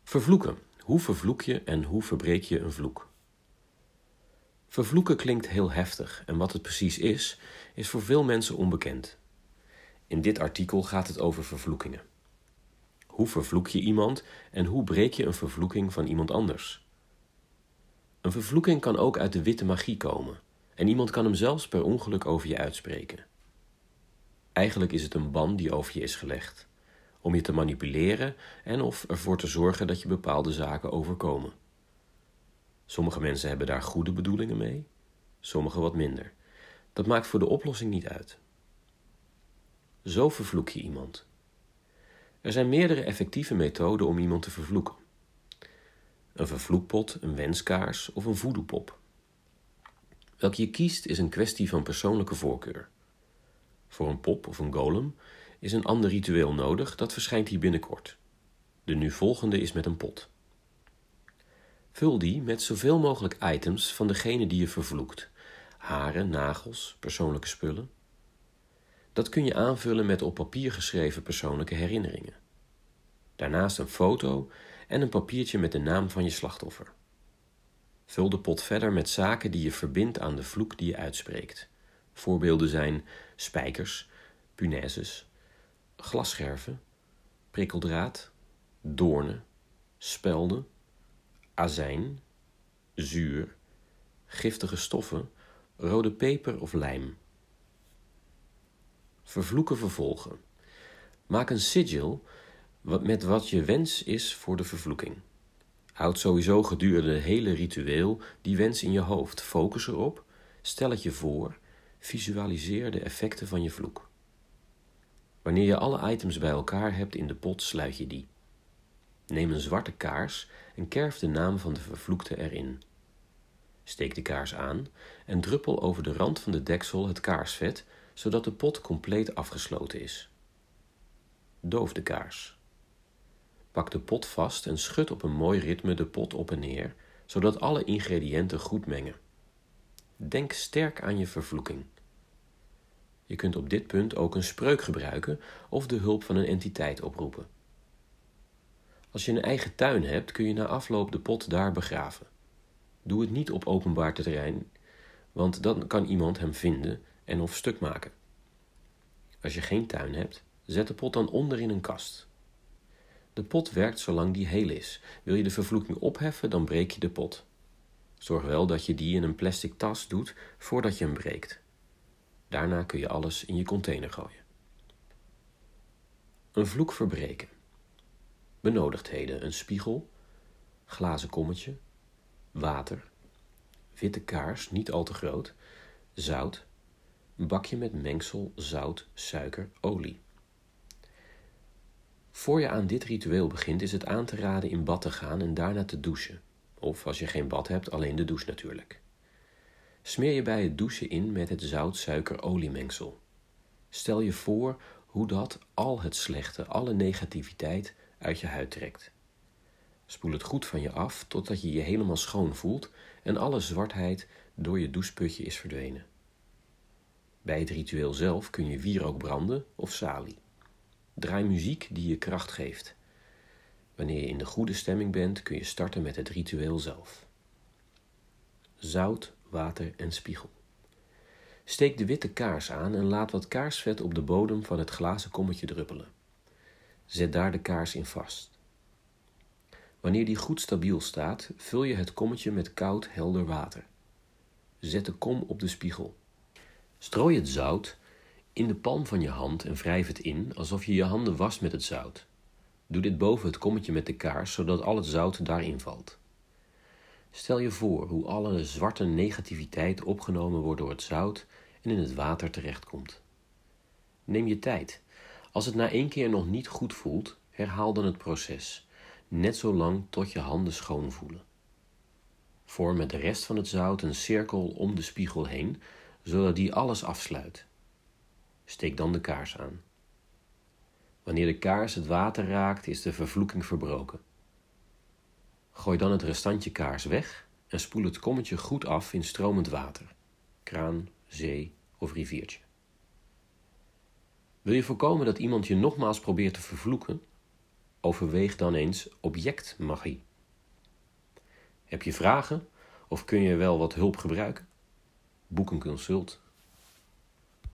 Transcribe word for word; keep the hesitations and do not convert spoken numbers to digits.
Vervloeken. Hoe vervloek je en hoe verbreek je een vloek? Vervloeken klinkt heel heftig en wat het precies is, is voor veel mensen onbekend. In dit artikel gaat het over vervloekingen. Hoe vervloek je iemand en hoe breek je een vervloeking van iemand anders? Een vervloeking kan ook uit de witte magie komen en iemand kan hem zelfs per ongeluk over je uitspreken. Eigenlijk is het een ban die over je is gelegd, om je te manipuleren en of ervoor te zorgen dat je bepaalde zaken overkomen. Sommige mensen hebben daar goede bedoelingen mee, sommige wat minder. Dat maakt voor de oplossing niet uit. Zo vervloek je iemand. Er zijn meerdere effectieve methoden om iemand te vervloeken. Een vervloekpot, een wenskaars of een voedoepop. Welke je kiest is een kwestie van persoonlijke voorkeur. Voor een pop of een golem is een ander ritueel nodig, dat verschijnt hier binnenkort. De nu volgende is met een pot. Vul die met zoveel mogelijk items van degene die je vervloekt. Haren, nagels, persoonlijke spullen. Dat kun je aanvullen met op papier geschreven persoonlijke herinneringen. Daarnaast een foto en een papiertje met de naam van je slachtoffer. Vul de pot verder met zaken die je verbindt aan de vloek die je uitspreekt. Voorbeelden zijn spijkers, punaises, glasscherven, prikkeldraad, doornen, spelden, azijn, zuur, giftige stoffen, rode peper of lijm. Vervloeken vervolgen. Maak een sigil met wat je wens is voor de vervloeking. Houd sowieso gedurende het hele ritueel die wens in je hoofd. Focus erop, stel het je voor, visualiseer de effecten van je vloek. Wanneer je alle items bij elkaar hebt in de pot, sluit je die. Neem een zwarte kaars en kerf de naam van de vervloekte erin. Steek de kaars aan en druppel over de rand van de deksel het kaarsvet, zodat de pot compleet afgesloten is. Doof de kaars. Pak de pot vast en schud op een mooi ritme de pot op en neer, zodat alle ingrediënten goed mengen. Denk sterk aan je vervloeking. Je kunt op dit punt ook een spreuk gebruiken of de hulp van een entiteit oproepen. Als je een eigen tuin hebt, kun je na afloop de pot daar begraven. Doe het niet op openbaar terrein, want dan kan iemand hem vinden en of stuk maken. Als je geen tuin hebt, zet de pot dan onder in een kast. De pot werkt zolang die heel is. Wil je de vervloeking opheffen, dan breek je de pot. Zorg wel dat je die in een plastic tas doet voordat je hem breekt. Daarna kun je alles in je container gooien. Een vloek verbreken. Benodigdheden: een spiegel, glazen kommetje, water, witte kaars, niet al te groot, zout, een bakje met mengsel, zout, suiker, olie. Voor je aan dit ritueel begint, is het aan te raden in bad te gaan en daarna te douchen. Of als je geen bad hebt, alleen de douche natuurlijk. Smeer je bij het douchen in met het zout-suiker-oliemengsel. Stel je voor hoe dat al het slechte, alle negativiteit uit je huid trekt. Spoel het goed van je af totdat je je helemaal schoon voelt en alle zwartheid door je doucheputje is verdwenen. Bij het ritueel zelf kun je wierook branden of salie. Draai muziek die je kracht geeft. Wanneer je in de goede stemming bent, kun je starten met het ritueel zelf. Zout, water en spiegel. Steek de witte kaars aan en laat wat kaarsvet op de bodem van het glazen kommetje druppelen. Zet daar de kaars in vast. Wanneer die goed stabiel staat, vul je het kommetje met koud, helder water. Zet de kom op de spiegel. Strooi het zout in de palm van je hand en wrijf het in alsof je je handen wast met het zout. Doe dit boven het kommetje met de kaars, zodat al het zout daarin valt. Stel je voor hoe alle zwarte negativiteit opgenomen wordt door het zout en in het water terechtkomt. Neem je tijd. Als het na één keer nog niet goed voelt, herhaal dan het proces. Net zo lang tot je handen schoon voelen. Vorm met de rest van het zout een cirkel om de spiegel heen, zodat die alles afsluit. Steek dan de kaars aan. Wanneer de kaars het water raakt, is de vervloeking verbroken. Gooi dan het restantje kaars weg en spoel het kommetje goed af in stromend water. Kraan, zee of riviertje. Wil je voorkomen dat iemand je nogmaals probeert te vervloeken? Overweeg dan eens objectmagie. Heb je vragen of kun je wel wat hulp gebruiken? Boek een consult.